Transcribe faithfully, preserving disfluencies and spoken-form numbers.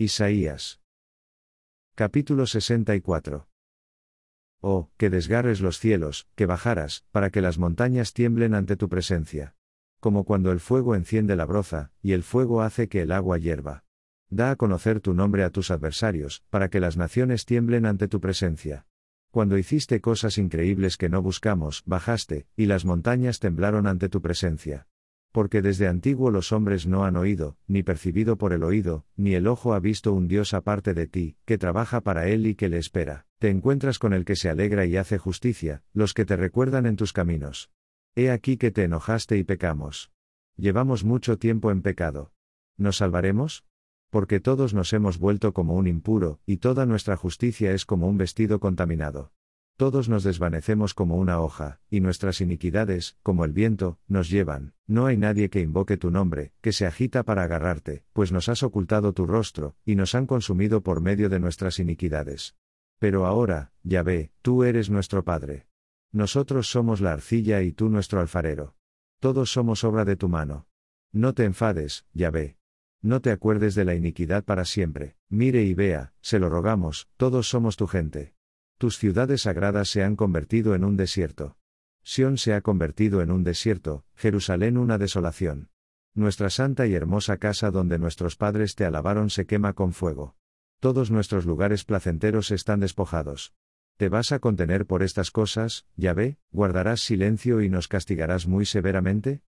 Isaías. Capítulo sesenta y cuatro. Oh, que desgarres los cielos, que bajaras, para que las montañas tiemblen ante tu presencia. Como cuando el fuego enciende la broza, y el fuego hace que el agua hierva. Da a conocer tu nombre a tus adversarios, para que las naciones tiemblen ante tu presencia. Cuando hiciste cosas increíbles que no buscamos, bajaste, y las montañas temblaron ante tu presencia. Porque desde antiguo los hombres no han oído, ni percibido por el oído, ni el ojo ha visto un Dios aparte de ti, que trabaja para él y que le espera. Te encuentras con el que se alegra y hace justicia, los que te recuerdan en tus caminos. He aquí que te enojaste y pecamos. Llevamos mucho tiempo en pecado. ¿Nos salvaremos? Porque todos nos hemos vuelto como un impuro, y toda nuestra justicia es como un vestido contaminado. Todos nos desvanecemos como una hoja, y nuestras iniquidades, como el viento, nos llevan. No hay nadie que invoque tu nombre, que se agita para agarrarte, pues nos has ocultado tu rostro, y nos han consumido por medio de nuestras iniquidades. Pero ahora, Yahvé, tú eres nuestro Padre. Nosotros somos la arcilla y tú nuestro alfarero. Todos somos obra de tu mano. No te enfades, Yahvé. No te acuerdes de la iniquidad para siempre. Mire y vea, se lo rogamos, todos somos tu gente. Tus ciudades sagradas se han convertido en un desierto. Sión se ha convertido en un desierto, Jerusalén una desolación. Nuestra santa y hermosa casa donde nuestros padres te alabaron se quema con fuego. Todos nuestros lugares placenteros están despojados. ¿Te vas a contener por estas cosas, Yahvé? ¿Guardarás silencio y nos castigarás muy severamente?